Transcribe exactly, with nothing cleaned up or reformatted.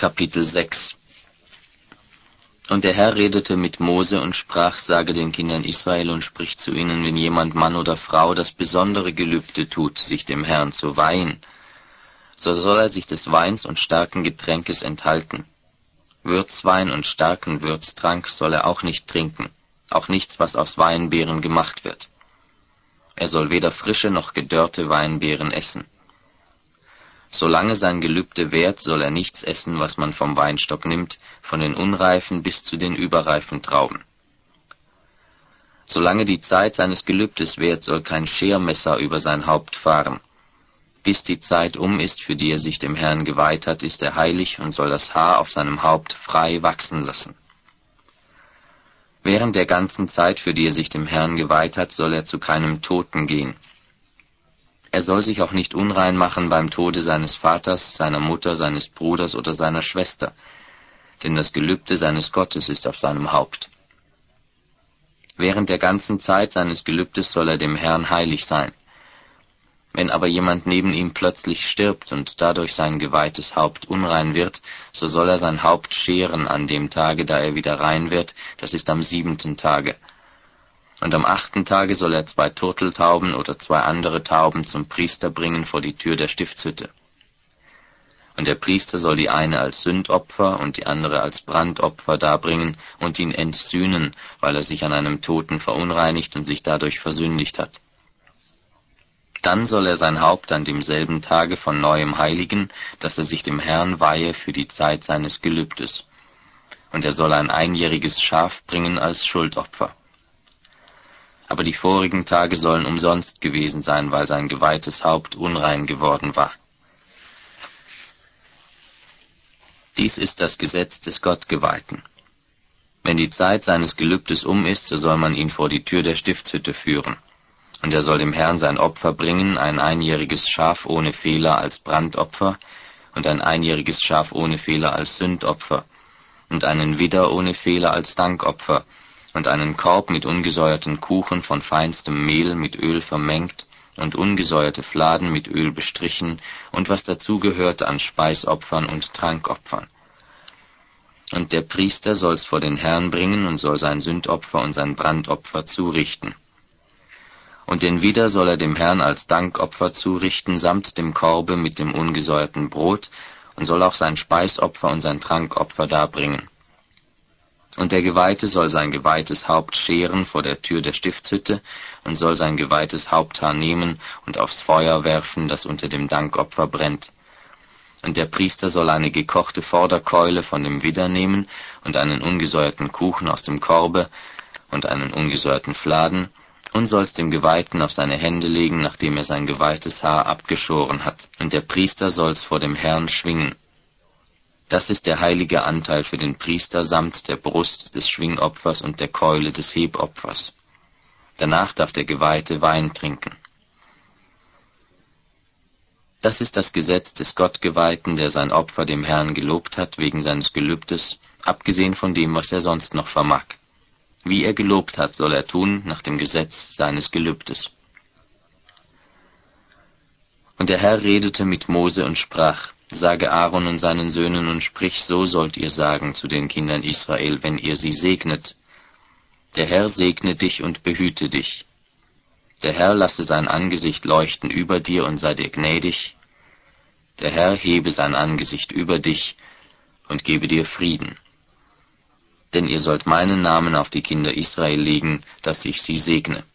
Kapitel sechs. Und der Herr redete mit Mose und sprach, sage den Kindern Israel und sprich zu ihnen, wenn jemand Mann oder Frau das besondere Gelübde tut, sich dem Herrn zu weihen, so soll er sich des Weins und starken Getränkes enthalten. Würzwein und starken Würztrank soll er auch nicht trinken, auch nichts, was aus Weinbeeren gemacht wird. Er soll weder frische noch gedörrte Weinbeeren essen. Solange sein Gelübde währt, soll er nichts essen, was man vom Weinstock nimmt, von den unreifen bis zu den überreifen Trauben. Solange die Zeit seines Gelübdes währt, soll kein Schermesser über sein Haupt fahren. Bis die Zeit um ist, für die er sich dem Herrn geweiht hat, ist er heilig und soll das Haar auf seinem Haupt frei wachsen lassen. Während der ganzen Zeit, für die er sich dem Herrn geweiht hat, soll er zu keinem Toten gehen. Er soll sich auch nicht unrein machen beim Tode seines Vaters, seiner Mutter, seines Bruders oder seiner Schwester, denn das Gelübde seines Gottes ist auf seinem Haupt. Während der ganzen Zeit seines Gelübdes soll er dem Herrn heilig sein. Wenn aber jemand neben ihm plötzlich stirbt und dadurch sein geweihtes Haupt unrein wird, so soll er sein Haupt scheren an dem Tage, da er wieder rein wird, das ist am siebenten Tage. Und am achten Tage soll er zwei Turteltauben oder zwei andere Tauben zum Priester bringen vor die Tür der Stiftshütte. Und der Priester soll die eine als Sündopfer und die andere als Brandopfer darbringen und ihn entsühnen, weil er sich an einem Toten verunreinigt und sich dadurch versündigt hat. Dann soll er sein Haupt an demselben Tage von neuem heiligen, dass er sich dem Herrn weihe für die Zeit seines Gelübdes. Und er soll ein einjähriges Schaf bringen als Schuldopfer. Aber die vorigen Tage sollen umsonst gewesen sein, weil sein geweihtes Haupt unrein geworden war. Dies ist das Gesetz des Gottgeweihten. Wenn die Zeit seines Gelübdes um ist, so soll man ihn vor die Tür der Stiftshütte führen. Und er soll dem Herrn sein Opfer bringen, ein einjähriges Schaf ohne Fehler als Brandopfer und ein einjähriges Schaf ohne Fehler als Sündopfer und einen Widder ohne Fehler als Dankopfer und einen Korb mit ungesäuerten Kuchen von feinstem Mehl mit Öl vermengt und ungesäuerte Fladen mit Öl bestrichen und was dazugehörte an Speisopfern und Trankopfern. Und der Priester soll's vor den Herrn bringen und soll sein Sündopfer und sein Brandopfer zurichten. Und den Widder soll er dem Herrn als Dankopfer zurichten, samt dem Korbe mit dem ungesäuerten Brot, und soll auch sein Speisopfer und sein Trankopfer darbringen. Und der Geweihte soll sein geweihtes Haupt scheren vor der Tür der Stiftshütte und soll sein geweihtes Haupthaar nehmen und aufs Feuer werfen, das unter dem Dankopfer brennt. Und der Priester soll eine gekochte Vorderkeule von dem Widder nehmen und einen ungesäuerten Kuchen aus dem Korbe und einen ungesäuerten Fladen, und soll's dem Geweihten auf seine Hände legen, nachdem er sein geweihtes Haar abgeschoren hat, und der Priester soll's vor dem Herrn schwingen. Das ist der heilige Anteil für den Priester samt der Brust des Schwingopfers und der Keule des Hebopfers. Danach darf der Geweihte Wein trinken. Das ist das Gesetz des Gottgeweihten, der sein Opfer dem Herrn gelobt hat wegen seines Gelübdes, abgesehen von dem, was er sonst noch vermag. Wie er gelobt hat, soll er tun nach dem Gesetz seines Gelübdes. Und der Herr redete mit Mose und sprach, sage Aaron und seinen Söhnen und sprich, so sollt ihr sagen zu den Kindern Israel, wenn ihr sie segnet. Der Herr segne dich und behüte dich. Der Herr lasse sein Angesicht leuchten über dir und sei dir gnädig. Der Herr hebe sein Angesicht über dich und gebe dir Frieden. Denn ihr sollt meinen Namen auf die Kinder Israel legen, dass ich sie segne.